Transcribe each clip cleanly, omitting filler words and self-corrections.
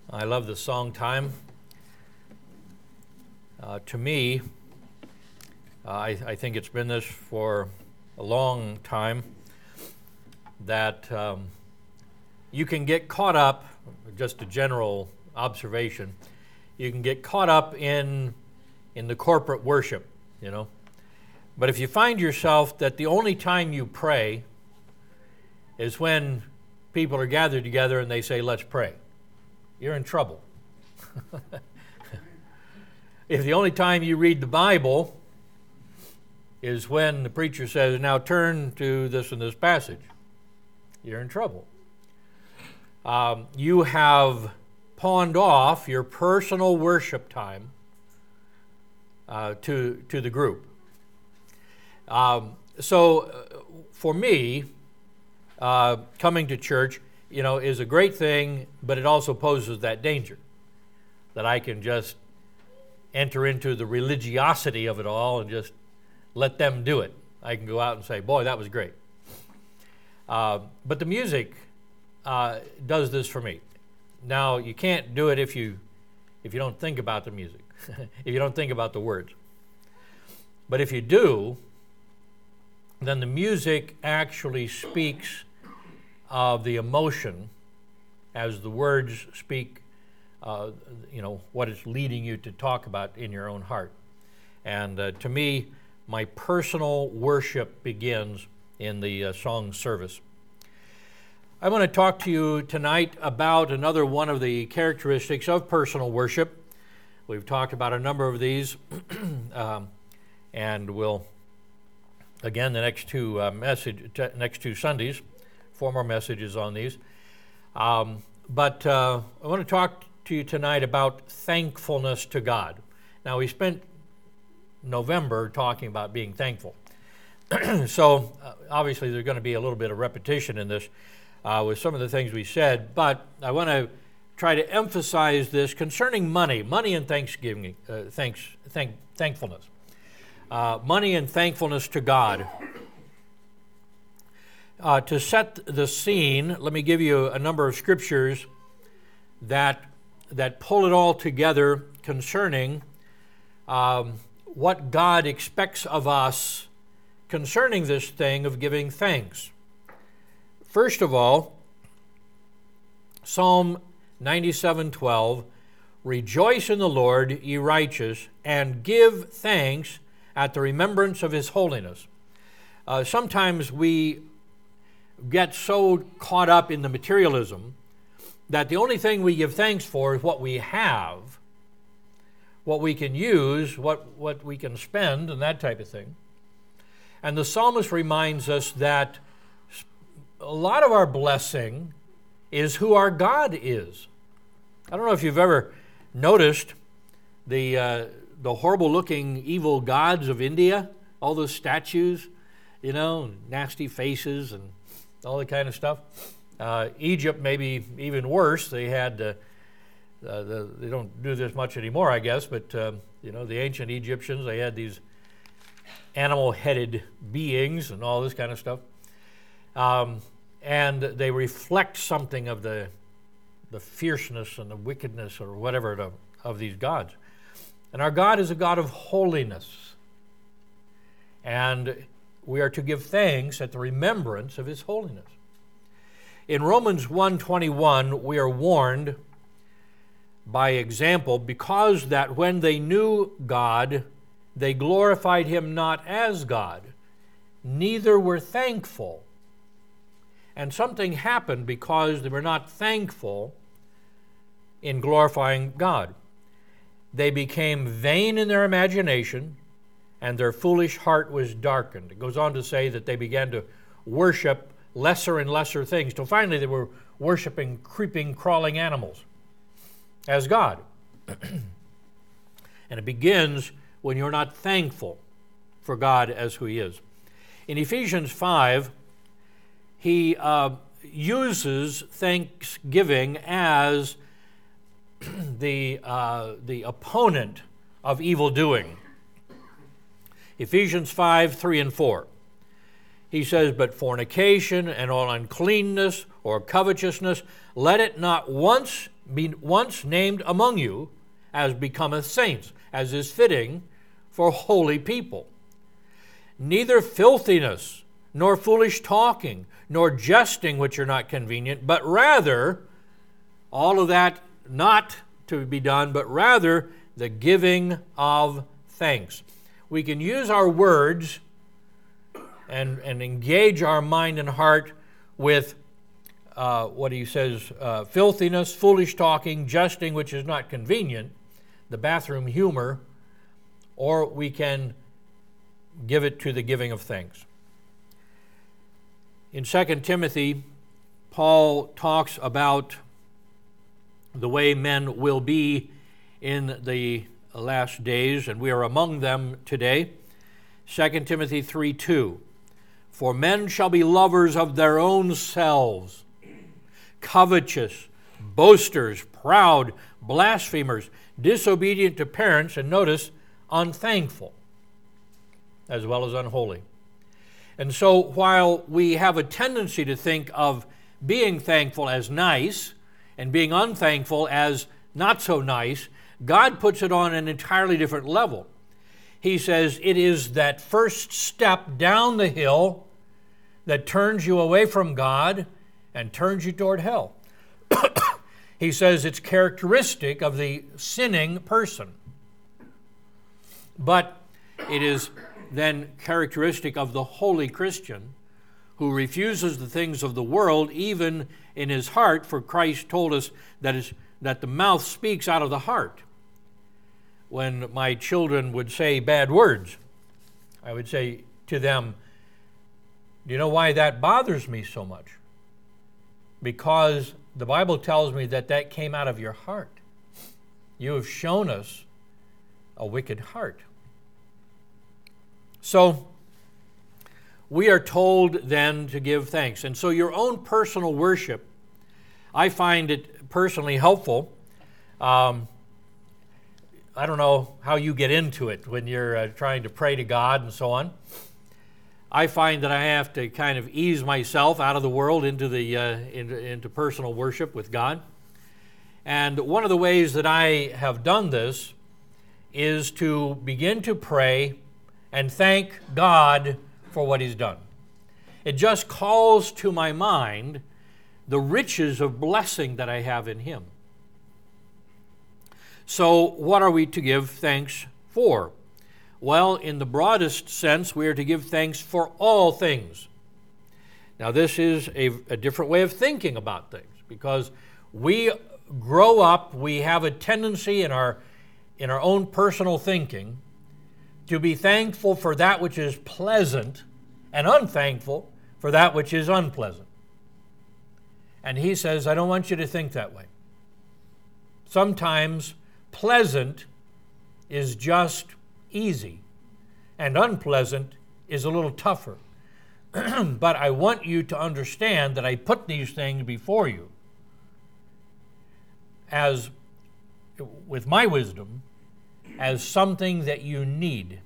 I love the song time. To me, I think it's been this for a long time, that you can get caught up, just a general observation, you can get caught up in the corporate worship, you know. But if you find yourself that the only time you pray is when people are gathered together and they say, let's pray, you're in trouble. If the only time you read the Bible is when the preacher says, now turn to this and this passage, you're in trouble. You have pawned off your personal worship time to the group. So for me, coming to church, you know, is a great thing, but it also poses that danger that I can just enter into the religiosity of it all and just let them do it. I can go out and say, boy, that was great. But the music does this for me. Now, you can't do it if you don't think about the music, if you don't think about the words. But if you do, then the music actually speaks of the emotion as the words speak, what it's leading you to talk about in your own heart. And to me, my personal worship begins in the song service. I want to talk to you tonight about another one of the characteristics of personal worship. We've talked about a number of these, and we'll, again, the next two Sundays, 4 more messages on these. But I want to talk to you tonight about thankfulness to God. Now, we spent November talking about being thankful. So, obviously, there's going to be a little bit of repetition in this with some of the things we said, but I want to try to emphasize this concerning money and thanksgiving, thankfulness. Money and thankfulness to God. To set the scene, let me give you a number of scriptures that pull it all together concerning what God expects of us concerning this thing of giving thanks. First of all, Psalm 97:12, rejoice in the Lord, ye righteous, and give thanks at the remembrance of his holiness. Sometimes we get so caught up in the materialism that the only thing we give thanks for is what we have, what we can use, what we can spend, and that type of thing. And the psalmist reminds us that a lot of our blessing is who our God is. I don't know if you've ever noticed the horrible-looking evil gods of India, all those statues, you know, nasty faces and all that kind of stuff. Egypt, maybe even worse. They had, they don't do this much anymore, I guess, but, the ancient Egyptians, they had these animal-headed beings and all this kind of stuff. And they reflect something of the fierceness and the wickedness or whatever of these gods. And our God is a God of holiness. And we are to give thanks at the remembrance of his holiness. In Romans 1:21, we are warned by example, because that when they knew God, they glorified him not as God, neither were thankful. And something happened because they were not thankful in glorifying God. They became vain in their imagination, and their foolish heart was darkened. It goes on to say that they began to worship lesser and lesser things, till finally they were worshiping creeping, crawling animals as God. And it begins when you're not thankful for God as who he is. In Ephesians 5, he uses thanksgiving as the opponent of evil doing. Ephesians 5:3 and 4. He says, but fornication and all uncleanness or covetousness, let it not once be once named among you, as becometh saints, as is fitting for holy people. Neither filthiness, nor foolish talking, nor jesting, which are not convenient, but rather, all of that not to be done, but rather the giving of thanks. We can use our words and engage our mind and heart with what he says, filthiness, foolish talking, jesting, which is not convenient, the bathroom humor, or we can give it to the giving of thanks. In 2 Timothy, Paul talks about the way men will be in the last days, and we are among them today. 2 Timothy 3:2, for men shall be lovers of their own selves, covetous, boasters, proud, blasphemers, disobedient to parents, and notice, unthankful, as well as unholy. And so while we have a tendency to think of being thankful as nice and being unthankful as not so nice, God puts it on an entirely different level. He says it is that first step down the hill that turns you away from God and turns you toward hell. He says it's characteristic of the sinning person. But it is then characteristic of the holy Christian who refuses the things of the world, even in his heart, for Christ told us that the mouth speaks out of the heart. When my children would say bad words, I would say to them, do you know why that bothers me so much? Because the Bible tells me that came out of your heart. You have shown us a wicked heart. So, we are told then to give thanks. And so your own personal worship, I find it personally helpful. I don't know how you get into it when you're trying to pray to God and so on. I find that I have to kind of ease myself out of the world into personal worship with God. And one of the ways that I have done this is to begin to pray and thank God for what He's done. It just calls to my mind the riches of blessing that I have in Him. So what are we to give thanks for? Well, in the broadest sense, we are to give thanks for all things. Now, this is a different way of thinking about things, because we grow up, we have a tendency in our own personal thinking to be thankful for that which is pleasant and unthankful for that which is unpleasant. And he says, I don't want you to think that way. Sometimes pleasant is just easy, and unpleasant is a little tougher. But I want you to understand that I put these things before you as, with my wisdom, as something that you need.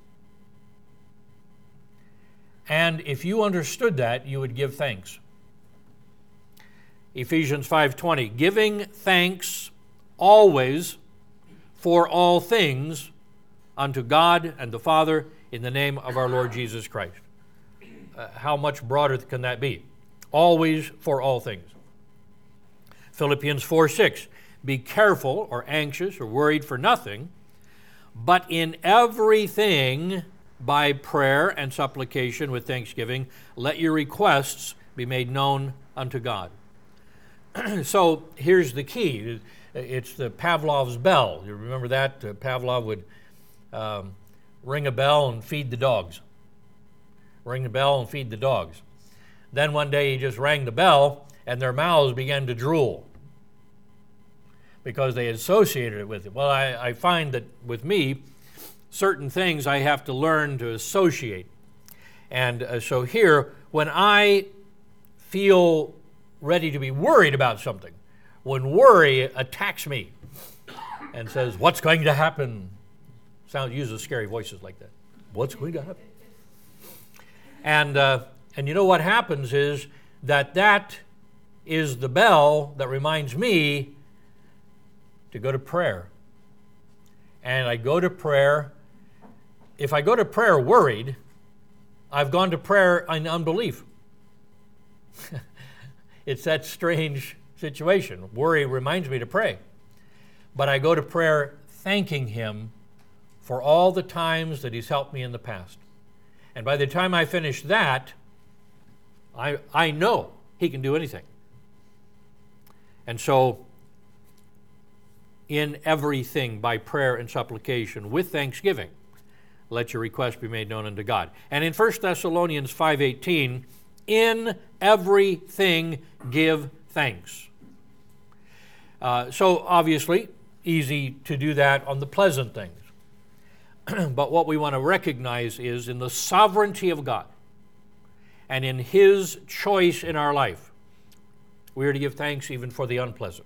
And if you understood that, you would give thanks. Ephesians 5:20, giving thanks always for all things unto God and the Father in the name of our Lord Jesus Christ. How much broader can that be? Always for all things. Philippians 4:6, be careful or anxious or worried for nothing, but in everything by prayer and supplication with thanksgiving, let your requests be made known unto God. So here's the key. It's the Pavlov's bell. You remember that? Pavlov would ring a bell and feed the dogs. Ring the bell and feed the dogs. Then one day he just rang the bell and their mouths began to drool because they associated it with it. Well, I find that with me, certain things I have to learn to associate. And so here, when I feel ready to be worried about something, when worry attacks me and says, what's going to happen? Uses scary voices like that. What's going to happen? And you know what happens is that is the bell that reminds me to go to prayer. And I go to prayer. If I go to prayer worried, I've gone to prayer in unbelief. It's that strange situation. Worry reminds me to pray. But I go to prayer thanking Him for all the times that He's helped me in the past. And by the time I finish that, I know He can do anything. And so, in everything by prayer and supplication with thanksgiving, let your request be made known unto God. And in 1 Thessalonians 5:18, in everything give thanks. So obviously, easy to do that on the pleasant things. But what we want to recognize is in the sovereignty of God and in His choice in our life, we are to give thanks even for the unpleasant.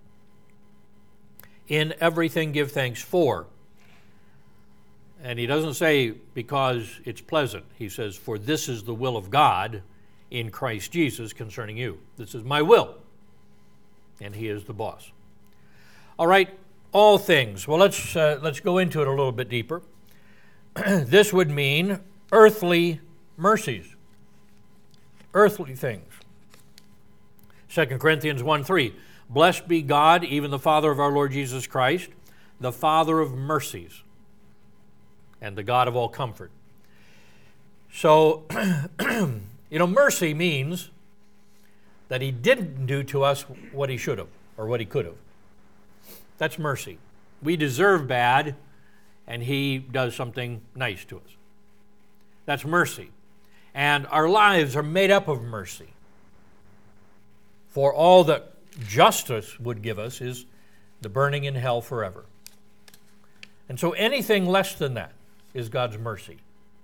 In everything give thanks for. And He doesn't say because it's pleasant. He says, for this is the will of God in Christ Jesus concerning you. This is my will. And He is the boss. All right, all things. Well, let's go into it a little bit deeper. This would mean earthly mercies. Earthly things. 2 Corinthians 1:3. Blessed be God, even the Father of our Lord Jesus Christ, the Father of mercies, and the God of all comfort. So, mercy means that He didn't do to us what He should have or what He could have. That's mercy. We deserve bad, and He does something nice to us. That's mercy. And our lives are made up of mercy. For all that justice would give us is the burning in hell forever. And so anything less than that is God's mercy.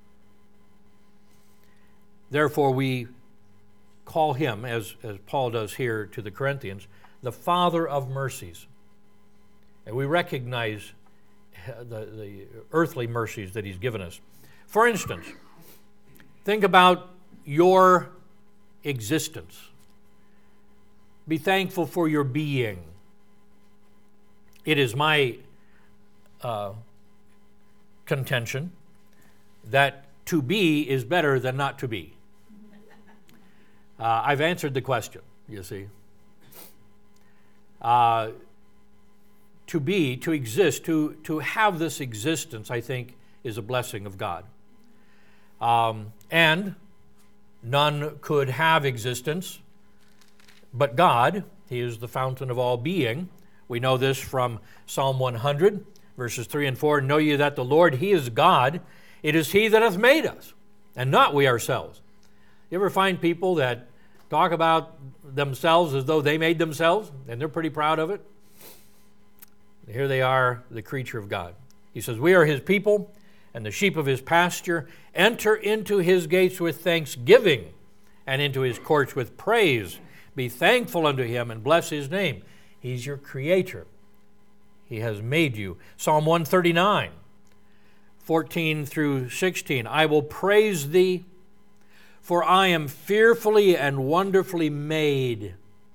Therefore, we call Him, as Paul does here to the Corinthians, the Father of mercies. And we recognize the earthly mercies that He's given us. For instance, think about your existence. Be thankful for your being. It is my contention that to be is better than not to be. I've answered the question, you see. To be, to exist, to have this existence, I think, is a blessing of God. And none could have existence but God. He is the fountain of all being. We know this from Psalm 100, verses 3 and 4. Know ye that the Lord, He is God. It is He that hath made us, and not we ourselves. You ever find people that talk about themselves as though they made themselves, and they're pretty proud of it? Here they are, the creature of God. He says, we are His people, and the sheep of His pasture. Enter into His gates with thanksgiving, and into His courts with praise. Be thankful unto Him, and bless His name. He's your creator. He has made you. Psalm 139, 14 through 16. I will praise Thee, for I am fearfully and wonderfully made.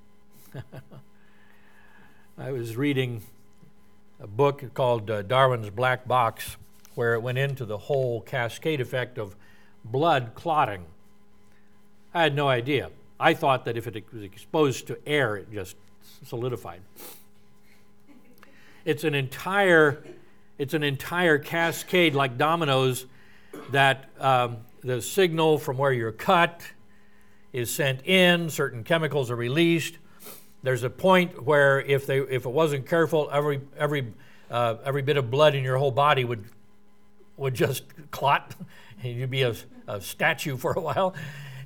I was reading a book called Darwin's Black Box, where it went into the whole cascade effect of blood clotting. I had no idea. I thought that if it was exposed to air, it just solidified. It's an entire cascade like dominoes that the signal from where you're cut is sent in, certain chemicals are released. There's a point where if it wasn't careful, every bit of blood in your whole body would just clot, and you'd be a statue for a while,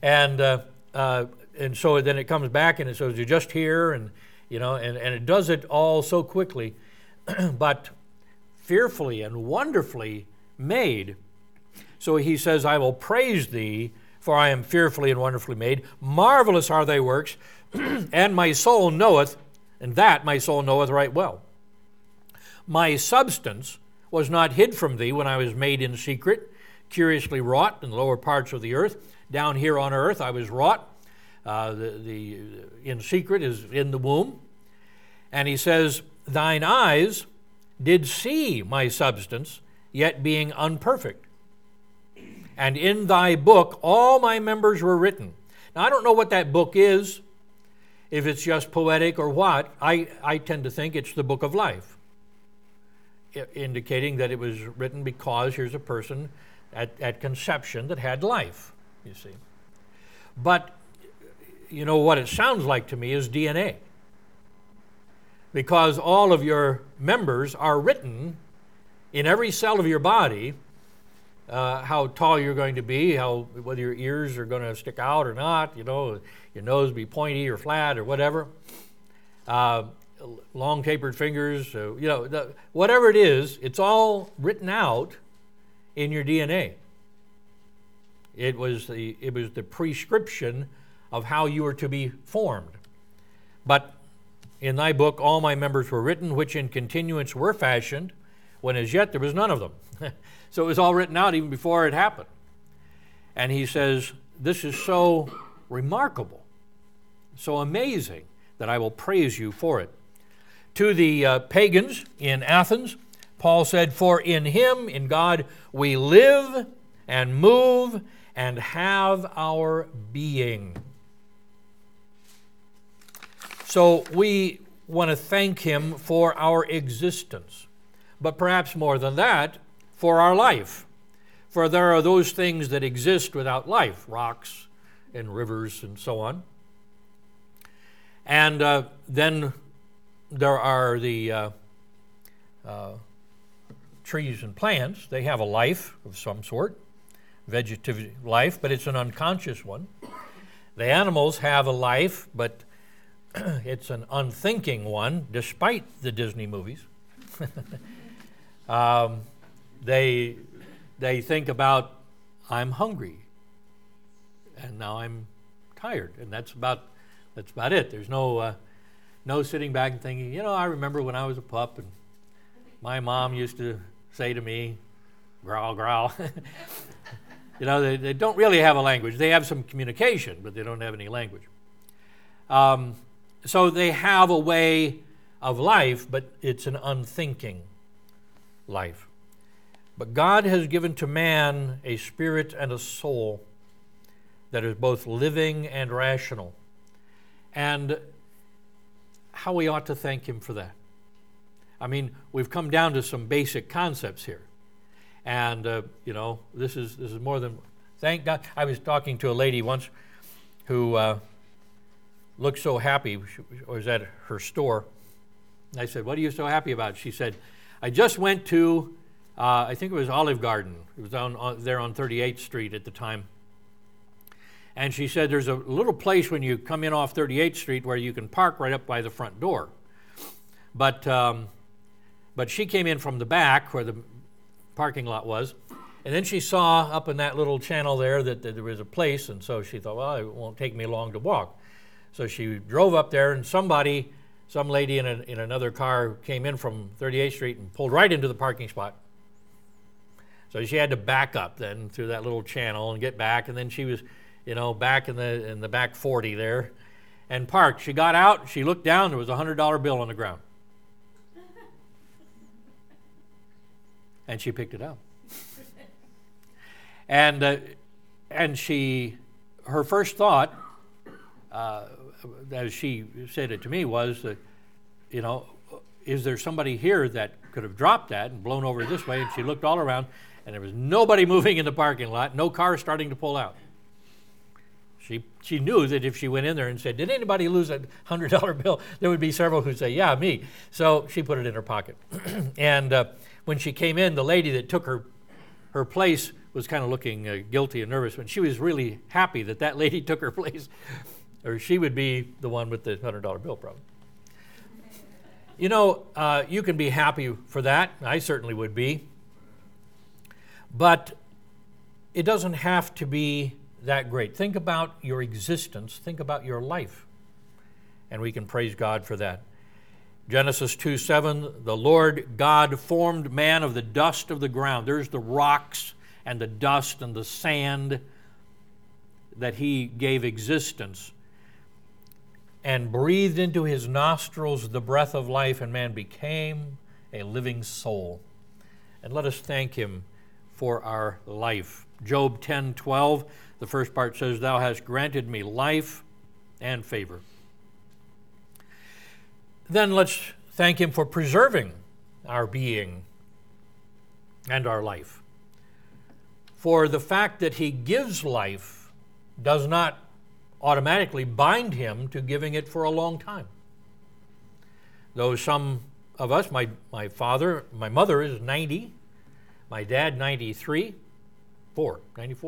and so then it comes back and it says you're just here, and it does it all so quickly, but fearfully and wonderfully made. So he says, I will praise Thee, for I am fearfully and wonderfully made. Marvelous are Thy works, and my soul knoweth, and that my soul knoweth right well. My substance was not hid from Thee when I was made in secret, curiously wrought in the lower parts of the earth. Down here on earth I was wrought. The in secret is in the womb. And he says, thine eyes did see my substance, yet being unperfect. And in thy book all my members were written. Now, I don't know what that book is, if it's just poetic or what. I tend to think it's the book of life, indicating that it was written because here's a person at conception that had life, you see. But, you know, what it sounds like to me is DNA. Because all of your members are written in every cell of your body, how tall you're going to be, whether your ears are going to stick out or not, you know, your nose be pointy or flat or whatever, long tapered fingers, you know, whatever it is, it's all written out in your DNA. It was the prescription of how you were to be formed. But in thy book all my members were written, which in continuance were fashioned, when as yet there was none of them. So it was all written out even before it happened. And he says, this is so remarkable, so amazing, that I will praise you for it. To the pagans in Athens, Paul said, for in him, in God, we live and move and have our being. So we want to thank him for our existence, but perhaps more than that, for our life. For there are those things that exist without life, rocks and rivers and so on. And then there are the trees and plants. They have a life of some sort, vegetative life, but it's an unconscious one. The animals have a life, but it's an unthinking one, despite the Disney movies. They think about, I'm hungry, and now I'm tired, and that's about it. There's no sitting back and thinking, you know, I remember when I was a pup, and my mom used to say to me, growl, growl. You know, they don't really have a language. They have some communication, but they don't have any language. So they have a way of life, but it's an unthinking life. But God has given to man a spirit and a soul that is both living and rational. And how we ought to thank him for that. I mean, we've come down to some basic concepts here. And, you know, this is more than, thank God. I was talking to a lady once who looked so happy. She was at her store. And I said, what are you so happy about? She said, I just went to, I think it was Olive Garden. It was there on 38th Street at the time. And she said there's a little place when you come in off 38th Street where you can park right up by the front door. But she came in from the back where the parking lot was, and then she saw up in that little channel there that there was a place, and so she thought, well, it won't take me long to walk. So she drove up there, and some lady in another car came in from 38th Street and pulled right into the parking spot. So she had to back up then through that little channel and get back, and then she was, you know, back in the back 40 there and parked. She got out, she looked down, there was a $100 bill on the ground. And she picked it up. And her first thought, as she said it to me, was that, you know, is there somebody here that could have dropped that and blown over this way? And she looked all around, and there was nobody moving in the parking lot, no car starting to pull out. She knew that if she went in there and said, did anybody lose a $100 bill? There would be several who'd say, yeah, me. So she put it in her pocket. And when she came in, the lady that took her place was kind of looking guilty and nervous, but she was really happy that lady took her place, or she would be the one with the $100 bill problem. You know, you can be happy for that. I certainly would be. But it doesn't have to be that great. Think about your existence. Think about your life. And we can praise God for that. Genesis 2:7, the Lord God formed man of the dust of the ground. There's the rocks and the dust and the sand that he gave existence. and breathed into his nostrils the breath of life, and man became a living soul. And let us thank him for our life. Job 10:12, the first part says, "Thou hast granted me life and favor." Then let's thank him for preserving our being and our life. For the fact that he gives life does not automatically bind him to giving it for a long time. Though some of us, my mother is 90, my dad 94.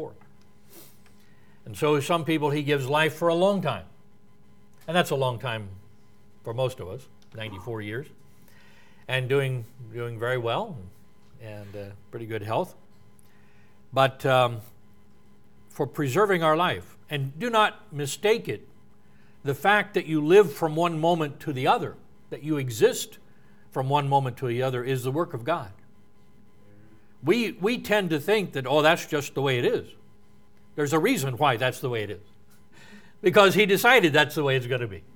And so some people he gives life for a long time. And that's a long time for most of us, 94 years. And doing very well and pretty good health. But for preserving our life. And do not mistake it, the fact that you live from one moment to the other, that you exist from one moment to the other, is the work of God. We tend to think that, oh, that's just the way it is. There's a reason why that's the way it is. Because he decided that's the way it's going to be.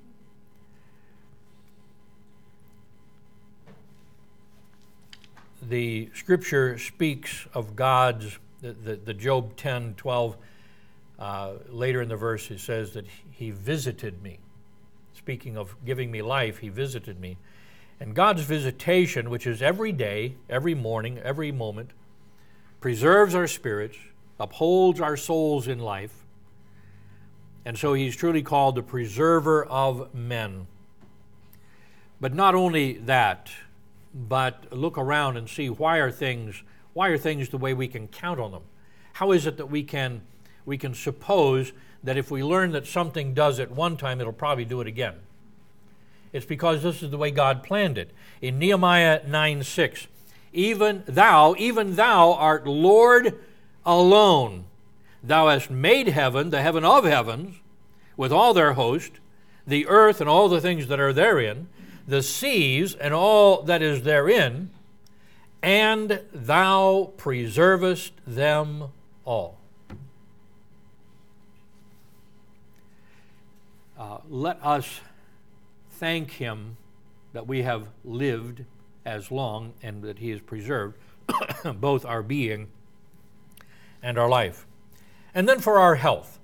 The scripture speaks of God's, the Job 10:12, later in the verse it says that he visited me. Speaking of giving me life, he visited me. And God's visitation, which is every day, every morning, every moment, preserves our spirits, upholds our souls in life. And so he's truly called the preserver of men. But not only that, but look around and see why are things the way we can count on them? How is it that we can suppose that if we learn that something does it one time, it'll probably do it again? It's because this is the way God planned it. In Nehemiah 9:6, even thou art Lord alone. Thou hast made heaven, the heaven of heavens, with all their host, the earth and all the things that are therein, the seas and all that is therein, and thou preservest them all. Let us thank him that we have lived as long and that he has preserved both our being and our life. And then for our health.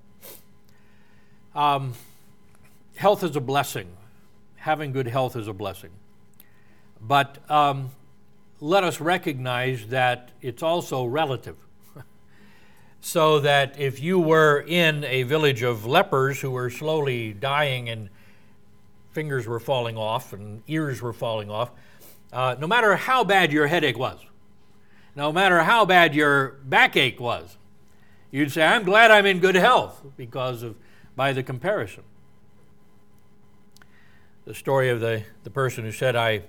Health is a blessing. Having good health is a blessing. But let us recognize that it's also relative. So that if you were in a village of lepers who were slowly dying and fingers were falling off and ears were falling off, no matter how bad your headache was, no matter how bad your backache was, you'd say, I'm glad I'm in good health by the comparison. The story of the person who said, I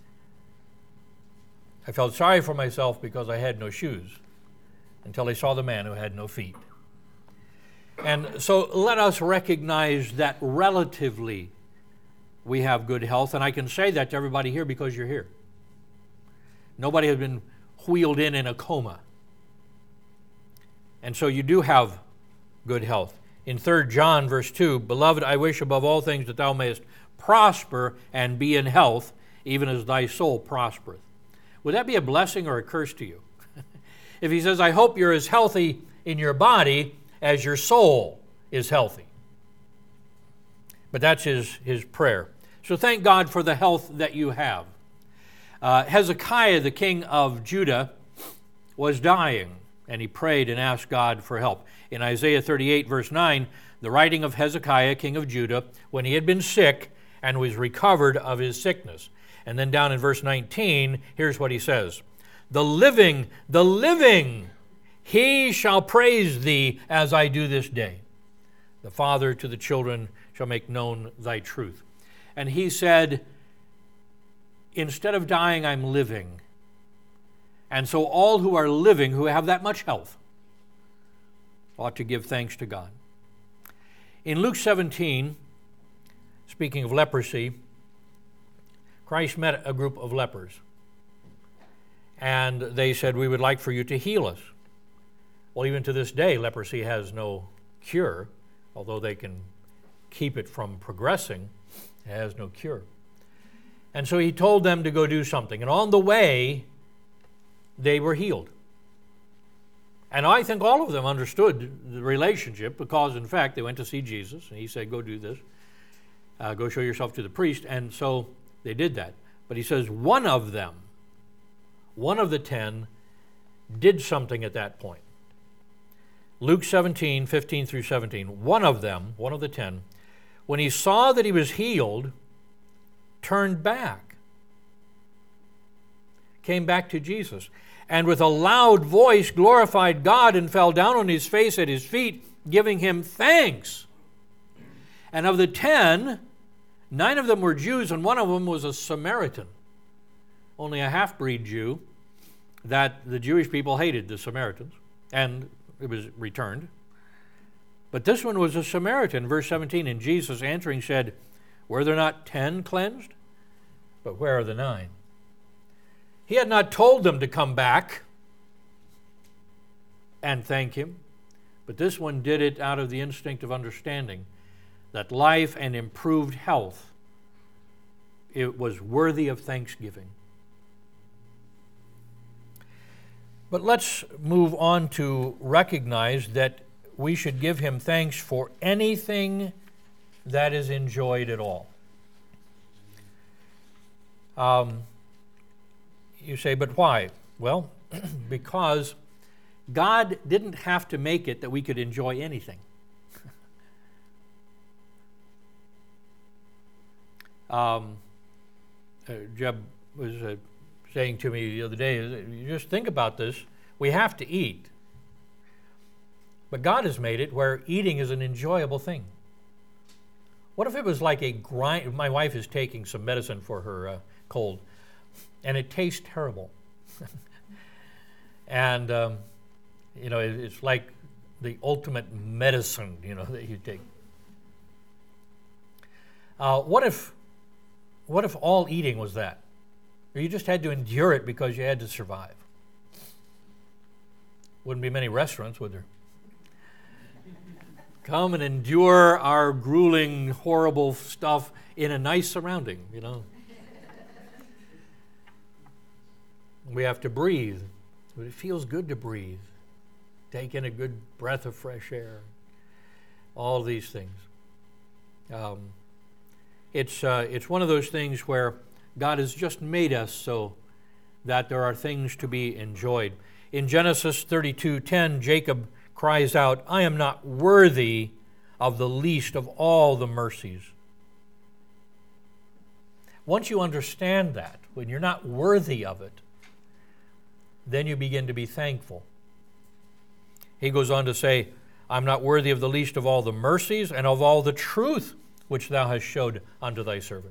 felt sorry for myself because I had no shoes, until he saw the man who had no feet. And so let us recognize that relatively we have good health, and I can say that to everybody here because you're here. Nobody has been wheeled in a coma. And so you do have good health. In 3 John verse 2, Beloved, I wish above all things that thou mayest prosper and be in health, even as thy soul prospereth. Would that be a blessing or a curse to you? If he says, I hope you're as healthy in your body as your soul is healthy. But that's his prayer. So thank God for the health that you have. Hezekiah, the king of Judah, was dying, and he prayed and asked God for help. In Isaiah 38, verse 9, the writing of Hezekiah, king of Judah, when he had been sick and was recovered of his sickness. And then down in verse 19, here's what he says. The living, he shall praise thee as I do this day. The Father to the children shall make known thy truth. And he said, instead of dying, I'm living. And so all who are living, who have that much health, ought to give thanks to God. In Luke 17, speaking of leprosy, Christ met a group of lepers. And they said, we would like for you to heal us. Well, even to this day, leprosy has no cure, although they can keep it from progressing. It has no cure. And so he told them to go do something. And on the way, they were healed. And I think all of them understood the relationship because, in fact, they went to see Jesus. And he said, go do this. Go show yourself to the priest. And so they did that. But he says one of them, one of the 10, did something at that point. Luke 17, 15 through 17. One of them, one of the 10, when he saw that he was healed, turned back, came back to Jesus, and with a loud voice glorified God and fell down on his face at his feet, giving him thanks. And of the 10, 9 of them were Jews, and one of them was a Samaritan, only a half-breed Jew that the Jewish people hated, the Samaritans, and it was returned. But this one was a Samaritan. Verse 17, and Jesus answering said, were there not 10 cleansed? But where are the 9? He had not told them to come back and thank him, but this one did it out of the instinct of understanding that life and improved health, it was worthy of thanksgiving. But let's move on to recognize that we should give him thanks for anything that is enjoyed at all. You say, but why? Well, because God didn't have to make it that we could enjoy anything. Jeb was saying to me the other day, you just think about this, we have to eat. But God has made it where eating is an enjoyable thing. What if it was like a grind? My wife is taking some medicine for her cold, and it tastes terrible. And, it's like the ultimate medicine, that you take. What if all eating was that? Or you just had to endure it because you had to survive? Wouldn't be many restaurants, would there? Come and endure our grueling, horrible stuff in a nice surrounding, We have to breathe. But it feels good to breathe. Take in a good breath of fresh air. All these things. It's one of those things where God has just made us so that there are things to be enjoyed. In Genesis 32:10, Jacob cries out, I am not worthy of the least of all the mercies. Once you understand that, when you're not worthy of it, then you begin to be thankful. He goes on to say, I'm not worthy of the least of all the mercies and of all the truth which thou hast showed unto thy servant.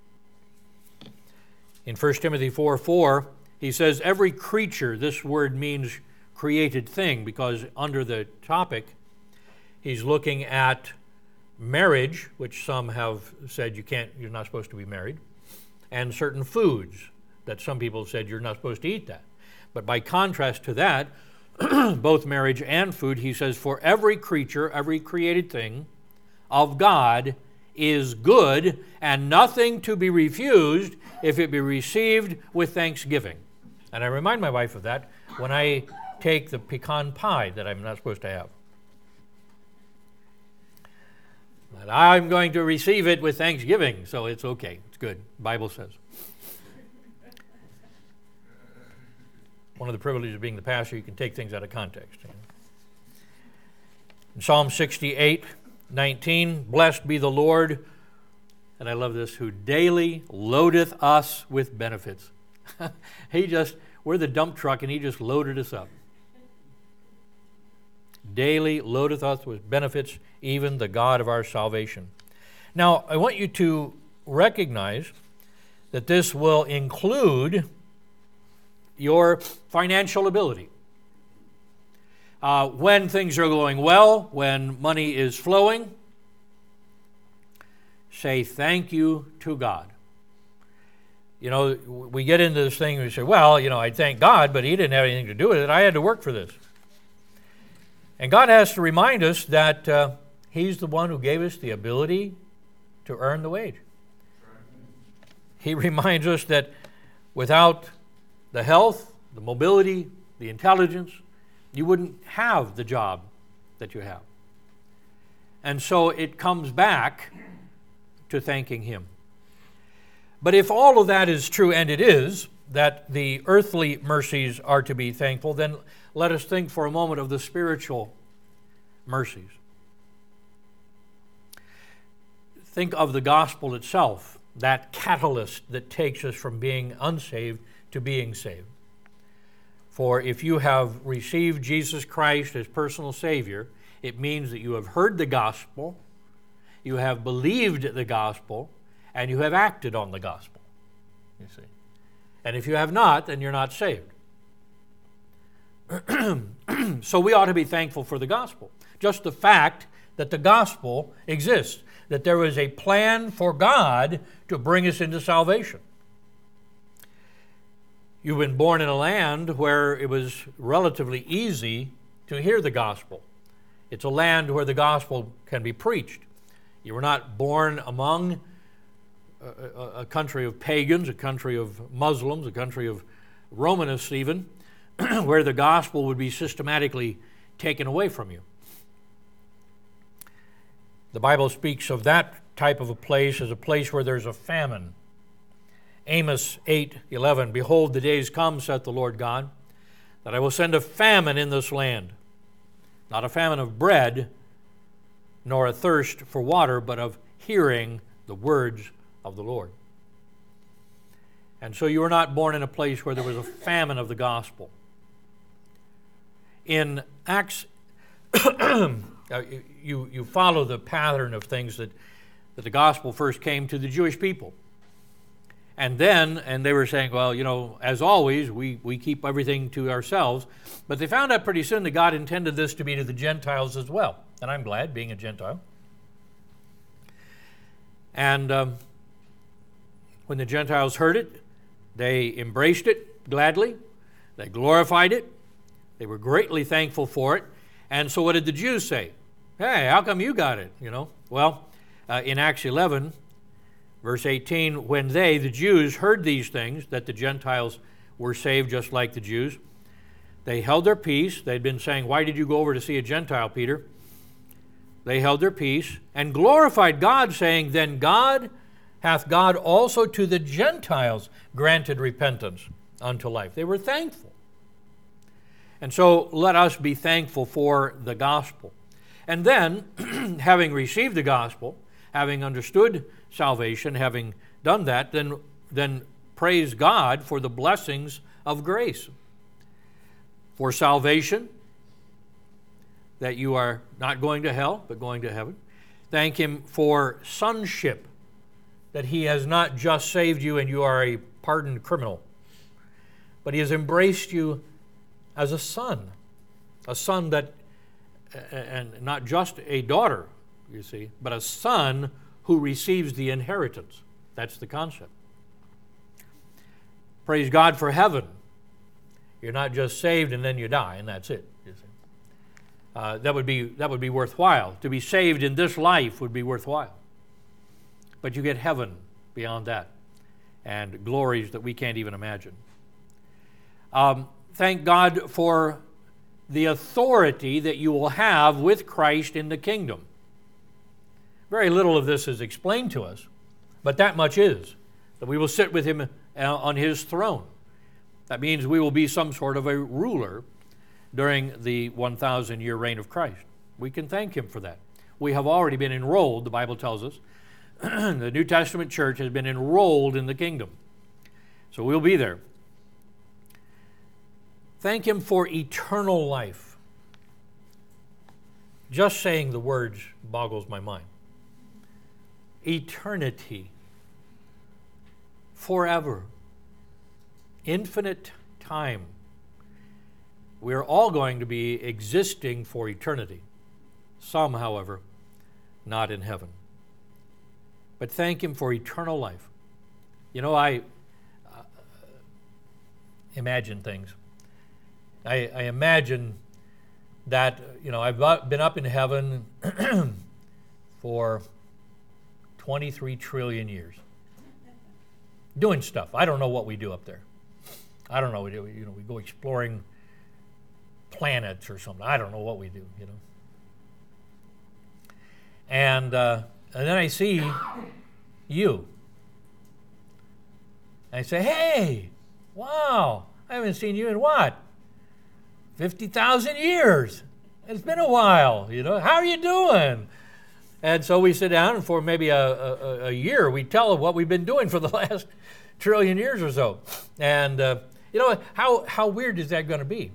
In 1 Timothy 4:4, he says, every creature, this word means created thing, because under the topic, he's looking at marriage, which some have said you're not supposed to be married, and certain foods that some people said you're not supposed to eat that. But by contrast to that, both marriage and food, he says, for every creature, every created thing of God is good, and nothing to be refused if it be received with thanksgiving. And I remind my wife of that when I take the pecan pie that I'm not supposed to have. But I'm going to receive it with thanksgiving, so it's okay. It's good. The Bible says. One of the privileges of being the pastor, you can take things out of context. In Psalm 68:19, blessed be the Lord, and I love this, who daily loadeth us with benefits. We're the dump truck, and he just loaded us up. Daily loadeth us with benefits, even the God of our salvation. Now, I want you to recognize that this will include your financial ability. When things are going well, when money is flowing, say thank you to God. We get into this thing and we say, well, I thank God, but he didn't have anything to do with it. I had to work for this. And God has to remind us that he's the one who gave us the ability to earn the wage. he reminds us that without the health, the mobility, the intelligence, you wouldn't have the job that you have. And so it comes back to thanking him. But if all of that is true, and it is, that the earthly mercies are to be thankful, then let us think for a moment of the spiritual mercies. Think of the gospel itself, that catalyst that takes us from being unsaved to being saved. For if you have received Jesus Christ as personal Savior, it means that you have heard the gospel, you have believed the gospel, and you have acted on the gospel. You see. And if you have not, then you're not saved. So we ought to be thankful for the gospel. Just the fact that the gospel exists, that there is a plan for God to bring us into salvation. You've been born in a land where it was relatively easy to hear the gospel. It's a land where the gospel can be preached. You were not born among a country of pagans, a country of Muslims, a country of Romanists even, where the gospel would be systematically taken away from you. The Bible speaks of that type of a place as a place where there's a famine. Amos 8:11, "Behold, the days come, saith the Lord God, that I will send a famine in this land, not a famine of bread, nor a thirst for water, but of hearing the words of the Lord." And so you were not born in a place where there was a famine of the gospel. In Acts, you follow the pattern of things that the gospel first came to the Jewish people. And they were saying, well, you know, as always, we keep everything to ourselves. But they found out pretty soon that God intended this to be to the Gentiles as well. And I'm glad, being a Gentile. And when the Gentiles heard it, they embraced it gladly. They glorified it. They were greatly thankful for it. And so what did the Jews say? Hey, how come you got it? You know, well, in Acts 11, verse 18, when they, the Jews, heard these things, that the Gentiles were saved just like the Jews, they held their peace. They'd been saying, why did you go over to see a Gentile, Peter? They held their peace and glorified God, saying, then hath God also to the Gentiles granted repentance unto life. They were thankful. And so let us be thankful for the gospel. And then, having received the gospel, having understood salvation, having done that, then praise God for the blessings of grace. For salvation, that you are not going to hell, but going to heaven. Thank Him for sonship, that He has not just saved you and you are a pardoned criminal, but He has embraced you as a son that, and not just a daughter, you see, but a son who receives the inheritance. That's the concept. Praise God for heaven. You're not just saved and then you die and that's it. You see, that would be worthwhile. To be saved in this life would be worthwhile. But you get heaven beyond that, and glories that we can't even imagine. Thank God for the authority that you will have with Christ in the kingdom. Very little of this is explained to us, but that much is, that we will sit with Him on His throne. That means we will be some sort of a ruler during the 1,000-year reign of Christ. We can thank Him for that. We have already been enrolled, the Bible tells us. The New Testament church has been enrolled in the kingdom. So we'll be there. Thank Him for eternal life. Just saying the words boggles my mind. Eternity. Forever. Infinite time. We're all going to be existing for eternity. Some, however, not in heaven. But thank Him for eternal life. You know, I imagine things. I imagine that, you know, I've been up in heaven for 23 trillion years. doing stuff. I don't know what we do up there. I don't know. We go exploring planets or something. I don't know what we do. And then I see you. I say, hey, wow, I haven't seen you in what? 50,000 years. It's been a while, How are you doing? And so we sit down, and for maybe a year, we tell what we've been doing for the last trillion years or so. And, how weird is that going to be?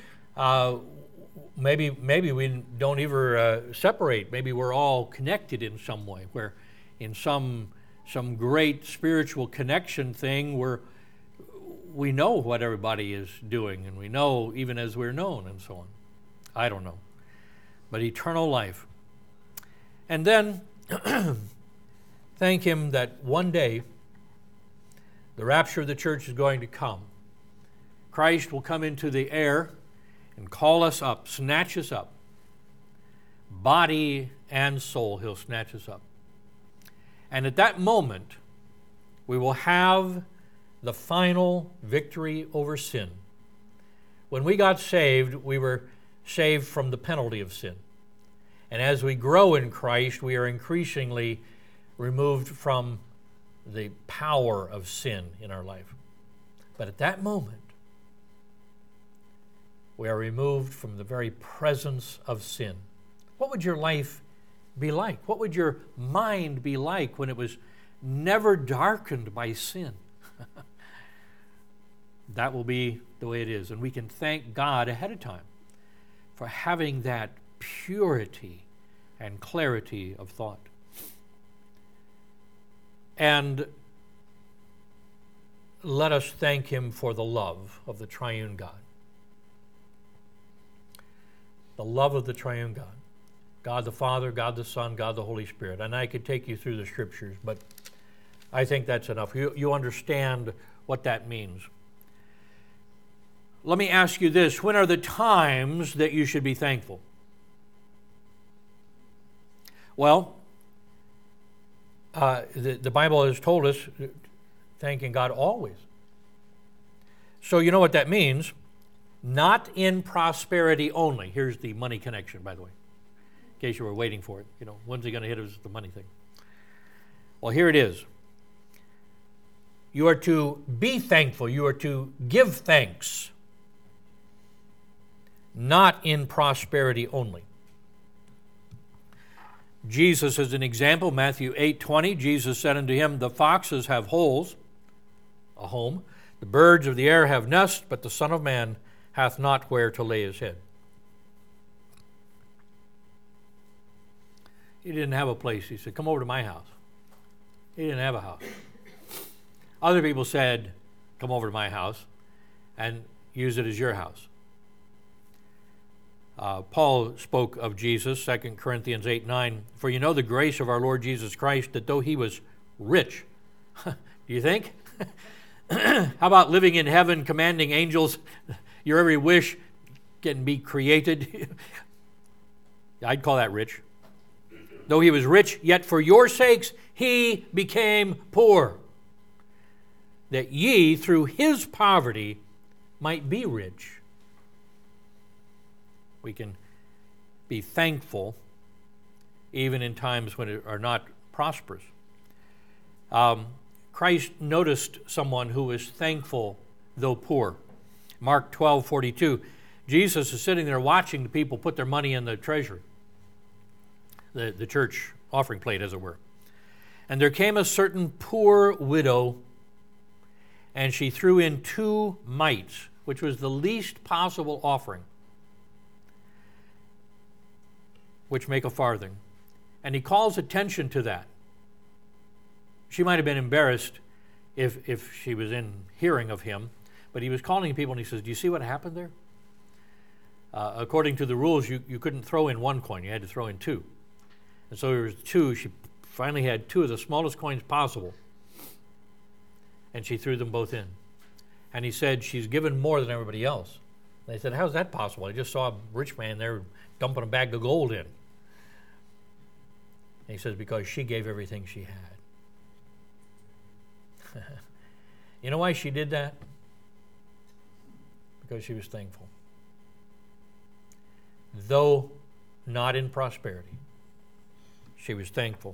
Maybe we don't ever separate. Maybe we're all connected in some way, where in some great spiritual connection thing where we know what everybody is doing, and we know even as we're known and so on. I don't know. But eternal life. And then thank Him that one day the rapture of the church is going to come. Christ will come into the air and call us up, snatch us up. Body and soul, He'll snatch us up. And at that moment, we will have the final victory over sin. When we got saved, we were saved from the penalty of sin. And as we grow in Christ, we are increasingly removed from the power of sin in our life. But at that moment, we are removed from the very presence of sin. What would your life be like? What would your mind be like when it was never darkened by sin? That will be the way it is. And we can thank God ahead of time for having that purity and clarity of thought. And let us thank Him for the love of the triune God. The love of the triune God. God the Father, God the Son, God the Holy Spirit. And I could take you through the scriptures, but I think that's enough. You understand what that means. Let me ask you this. When are the times that you should be thankful? Well, the Bible has told us thanking God always. So you know what that means. Not in prosperity only. Here's the money connection, by the way, in case you were waiting for it. When's He going to hit us with the money thing? Well, here it is. You are to be thankful. You are to give thanks. Not in prosperity only. Jesus is an example. Matthew 8:20, Jesus said unto him, the foxes have holes, a home. The birds of the air have nests, but the Son of Man hath not where to lay his head. He didn't have a place. He said, come over to my house. He didn't have a house. Other people said, come over to my house and use it as your house. Paul spoke of Jesus, 2 Corinthians 8:9, for you know the grace of our Lord Jesus Christ, that though He was rich, do you think? How about living in heaven, commanding angels, your every wish can be created? I'd call that rich. Though He was rich, yet for your sakes He became poor, that ye through His poverty might be rich. We can be thankful even in times when it are not prosperous. Christ noticed someone who was thankful though poor. Mark 12:42. Jesus is sitting there watching the people put their money in the treasury, the church offering plate, as it were. And there came a certain poor widow, and she threw in 2 mites, which was the least possible offering, which make a farthing. And He calls attention to that. She might have been embarrassed if she was in hearing of Him, but He was calling people and He says, do you see what happened there? According to the rules, you couldn't throw in 1 coin, you had to throw in 2. And so there was 2, she finally had 2 of the smallest coins possible, and she threw them both in. And He said, she's given more than everybody else. And they said, how's that possible? I just saw a rich man there dumping a bag of gold in. And He says, because she gave everything she had. You know why she did that? Because she was thankful. Though not in prosperity, she was thankful.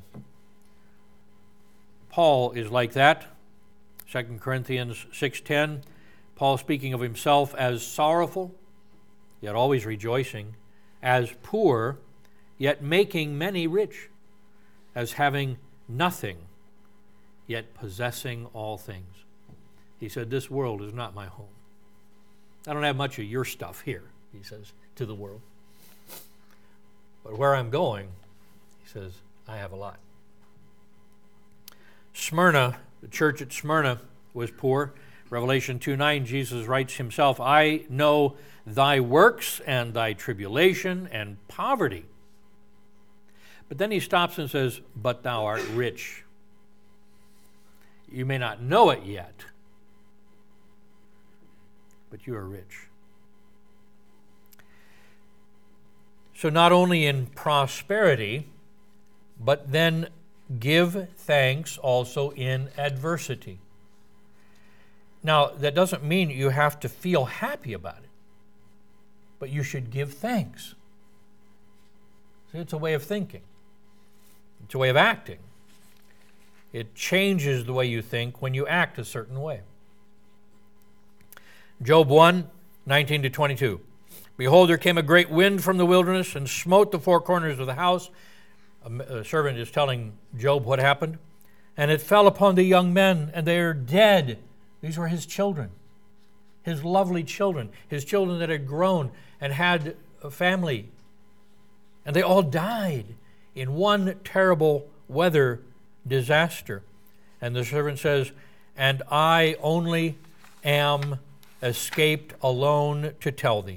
Paul is like that. 2 Corinthians 6:10, Paul speaking of himself as sorrowful, yet always rejoicing, as poor, yet making many rich, as having nothing, yet possessing all things. He said, this world is not my home. I don't have much of your stuff here, he says to the world. But where I'm going, he says, I have a lot. Smyrna, the church at Smyrna was poor. Revelation 2:9, Jesus writes himself, I know thy works and thy tribulation and poverty. But then he stops and says, but thou art rich. You may not know it yet, but you are rich. So not only in prosperity, but then give thanks also in adversity. Now, that doesn't mean you have to feel happy about it, but you should give thanks. See, it's a way of thinking. It's a way of acting. It changes the way you think when you act a certain way. Job 1:19-22. Behold, there came a great wind from the wilderness and smote the four corners of the house. A servant is telling Job what happened. And it fell upon the young men, and they are dead. These were his children, his lovely children, his children that had grown and had a family. And they all died in one terrible weather disaster. And the servant says, and I only am escaped alone to tell thee.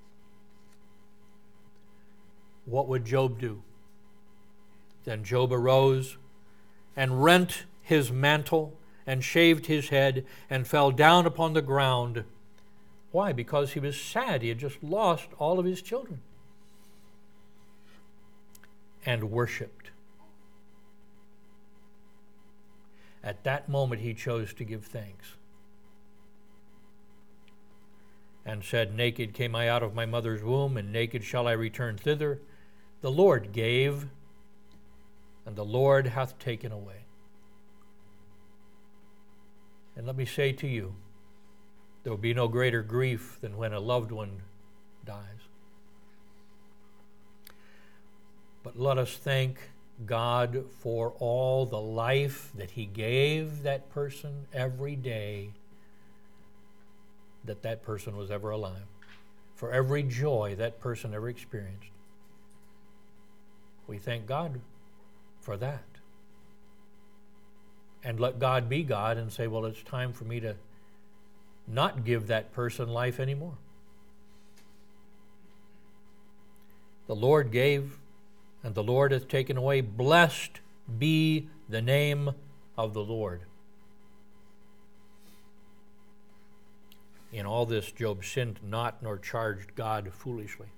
What would Job do? Then Job arose and rent his mantle and shaved his head and fell down upon the ground. Why? Because he was sad. He had just lost all of his children. And worshipped. At that moment he chose to give thanks. And said, naked came I out of my mother's womb, and naked shall I return thither. The Lord gave, and the Lord hath taken away. And let me say to you, there will be no greater grief than when a loved one dies. But let us thank God for all the life that He gave that person every day that person was ever alive, for every joy that person ever experienced. We thank God for that. And let God be God and say, well, it's time for me to not give that person life anymore. The Lord gave, and the Lord hath taken away. Blessed be the name of the Lord. In all this, Job sinned not, nor charged God foolishly.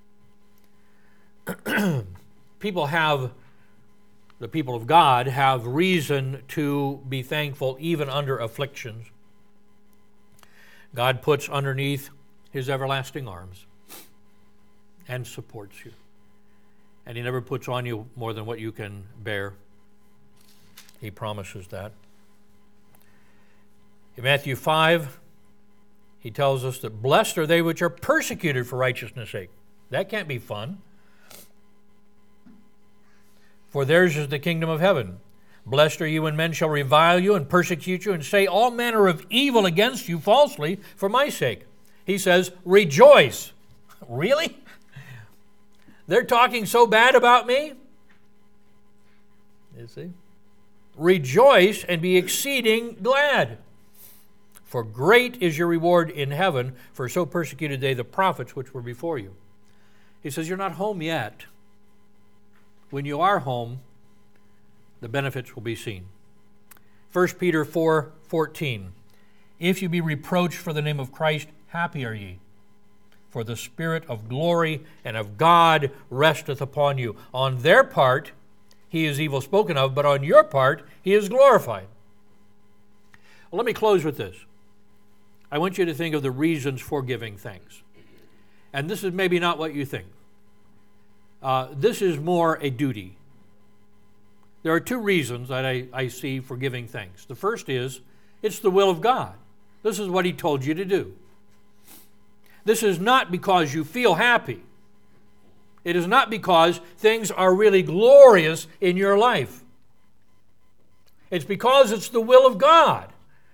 The people of God have reason to be thankful even under afflictions. God puts underneath His everlasting arms and supports you. And He never puts on you more than what you can bear. He promises that. In Matthew 5, He tells us that blessed are they which are persecuted for righteousness' sake. That can't be fun. For theirs is the kingdom of heaven. Blessed are you when men shall revile you and persecute you and say all manner of evil against you falsely for my sake. He says, rejoice. Really? They're talking so bad about me? You see? Rejoice and be exceeding glad. For great is your reward in heaven, for so persecuted they the prophets which were before you. He says, you're not home yet. When you are home, the benefits will be seen. 1 Peter 4:14. If you be reproached for the name of Christ, happy are ye. For the Spirit of glory and of God resteth upon you. On their part, He is evil spoken of, but on your part, He is glorified. Well, let me close with this. I want you to think of the reasons for giving thanks. And this is maybe not what you think. This is more a duty. There are two reasons that I see for giving thanks. The first is, it's the will of God. This is what He told you to do. This is not because you feel happy. It is not because things are really glorious in your life. It's because it's the will of God.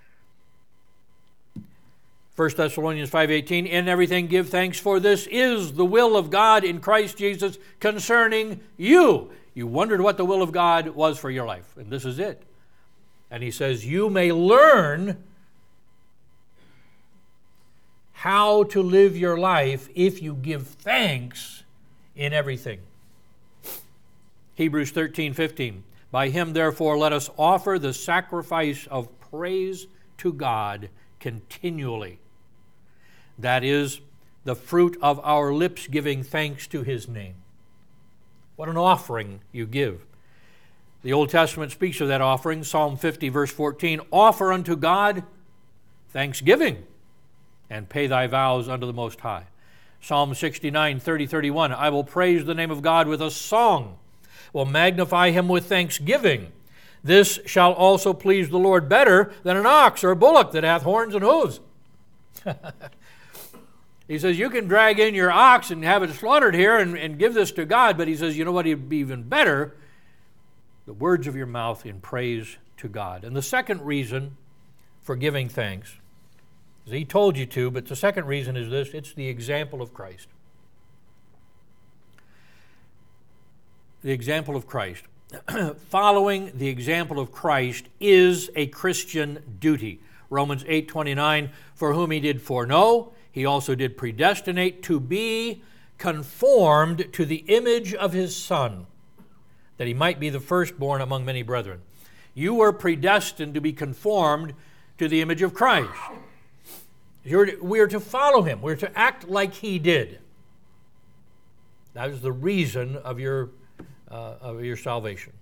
1 Thessalonians 5:18, in everything give thanks, for this is the will of God in Christ Jesus concerning you. You wondered what the will of God was for your life, and this is it. And he says, you may learn how to live your life if you give thanks in everything. Hebrews 13:15, by him therefore let us offer the sacrifice of praise to God continually. That is the fruit of our lips giving thanks to his name. What an offering you give. The Old Testament speaks of that offering. Psalm 50 verse 14, offer unto God thanksgiving and pay thy vows unto the Most High. Psalm 69, 30, 31, I will praise the name of God with a song, will magnify him with thanksgiving. This shall also please the Lord better than an ox or a bullock that hath horns and hooves. He says, you can drag in your ox and have it slaughtered here and give this to God, but he says, you know what would be even better? The words of your mouth in praise to God. And the second reason for giving thanks, he told you to, but the second reason is this, it's the example of Christ. The example of Christ. Following the example of Christ is a Christian duty. Romans 8:29, for whom he did foreknow, he also did predestinate to be conformed to the image of his Son, that he might be the firstborn among many brethren. You were predestined to be conformed to the image of Christ. We are to follow him. We're to act like he did. That is the reason of your salvation.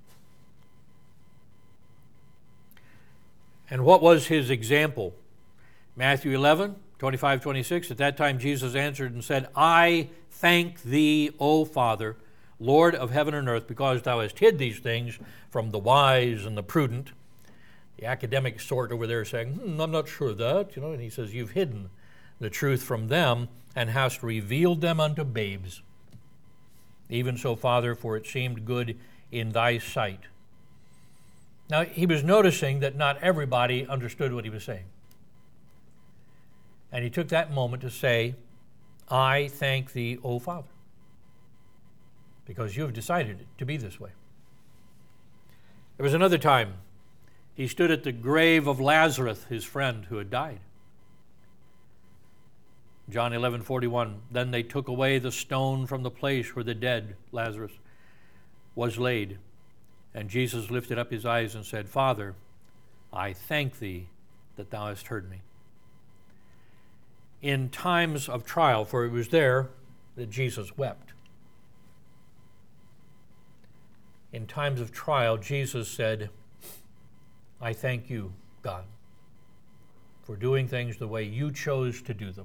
And what was his example? Matthew 11, 25, 26, at that time Jesus answered and said, I thank thee, O Father, Lord of heaven and earth, because thou hast hid these things from the wise and the prudent. The academic sort over there saying, I'm not sure of that. And he says, you've hidden the truth from them and hast revealed them unto babes. Even so, Father, for it seemed good in thy sight. Now, he was noticing that not everybody understood what he was saying. And he took that moment to say, I thank thee, O Father, because you have decided to be this way. There was another time he stood at the grave of Lazarus, his friend who had died. John 11:41, then they took away the stone from the place where the dead Lazarus was laid. And Jesus lifted up his eyes and said, Father, I thank thee that thou hast heard me. In times of trial, for it was there that Jesus wept. In times of trial, Jesus said, I thank you, God, for doing things the way you chose to do them.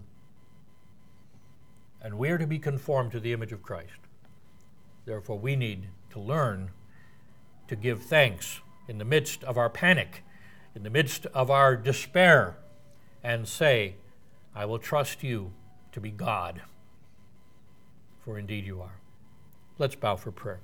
And we are to be conformed to the image of Christ. Therefore, we need to learn to give thanks in the midst of our panic, in the midst of our despair, and say, I will trust you to be God, for indeed you are. Let's bow for prayer.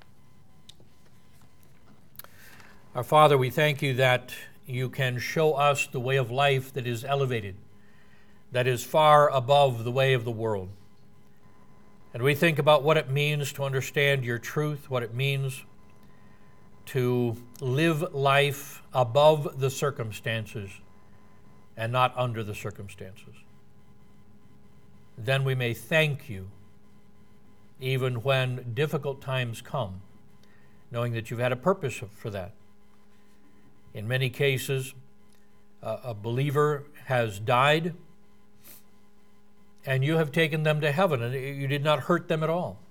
Our Father, we thank you that you can show us the way of life that is elevated, that is far above the way of the world. And we think about what it means to understand your truth, what it means to live life above the circumstances and not under the circumstances. Then we may thank you even when difficult times come, knowing that you've had a purpose for that. In many cases, a believer has died and you have taken them to heaven and you did not hurt them at all.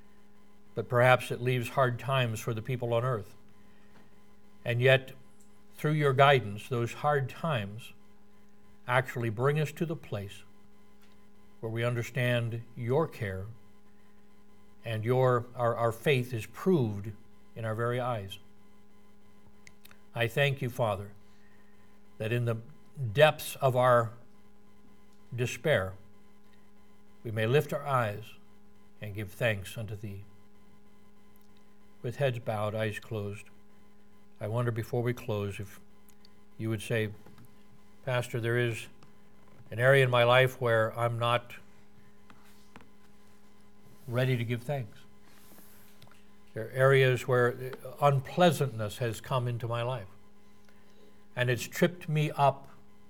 But perhaps it leaves hard times for the people on earth. And yet, through your guidance, those hard times actually bring us to the place where we understand your care and our faith is proved in our very eyes. I thank you, Father, that in the depths of our despair, we may lift our eyes and give thanks unto thee. With heads bowed, eyes closed, I wonder before we close if you would say, Pastor, there is an area in my life where I'm not ready to give thanks. There are areas where unpleasantness has come into my life, and it's tripped me up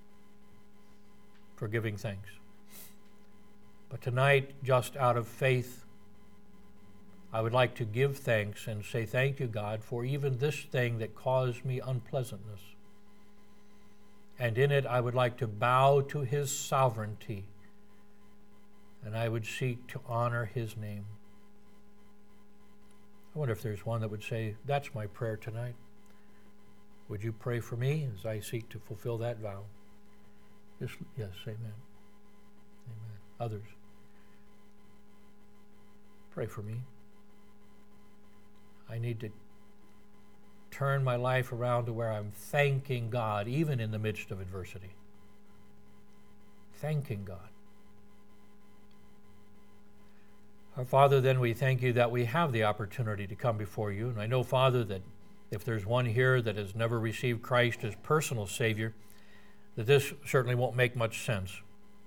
for giving thanks. But tonight, just out of faith, I would like to give thanks and say thank you, God, for even this thing that caused me unpleasantness. And in it, I would like to bow to his sovereignty, and I would seek to honor his name. I wonder if there's one that would say, that's my prayer tonight. Would you pray for me as I seek to fulfill that vow? Yes, amen. Amen. Others, pray for me. I need to turn my life around to where I'm thanking God, even in the midst of adversity. Thanking God. Our Father, then we thank you that we have the opportunity to come before you. And I know, Father, that if there's one here that has never received Christ as personal Savior, that this certainly won't make much sense.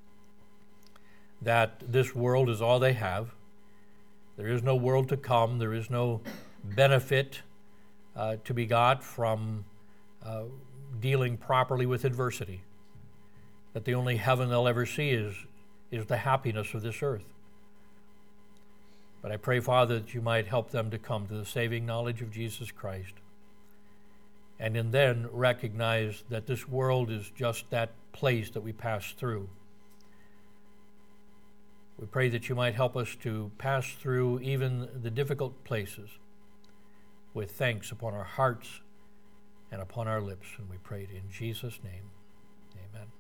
That this world is all they have. There is no world to come. There is no benefit to be got from dealing properly with adversity. That the only heaven they'll ever see is the happiness of this earth. But I pray, Father, that you might help them to come to the saving knowledge of Jesus Christ, and in then recognize that this world is just that place that we pass through. We pray that you might help us to pass through even the difficult places with thanks upon our hearts and upon our lips. And we pray it in Jesus' name. Amen.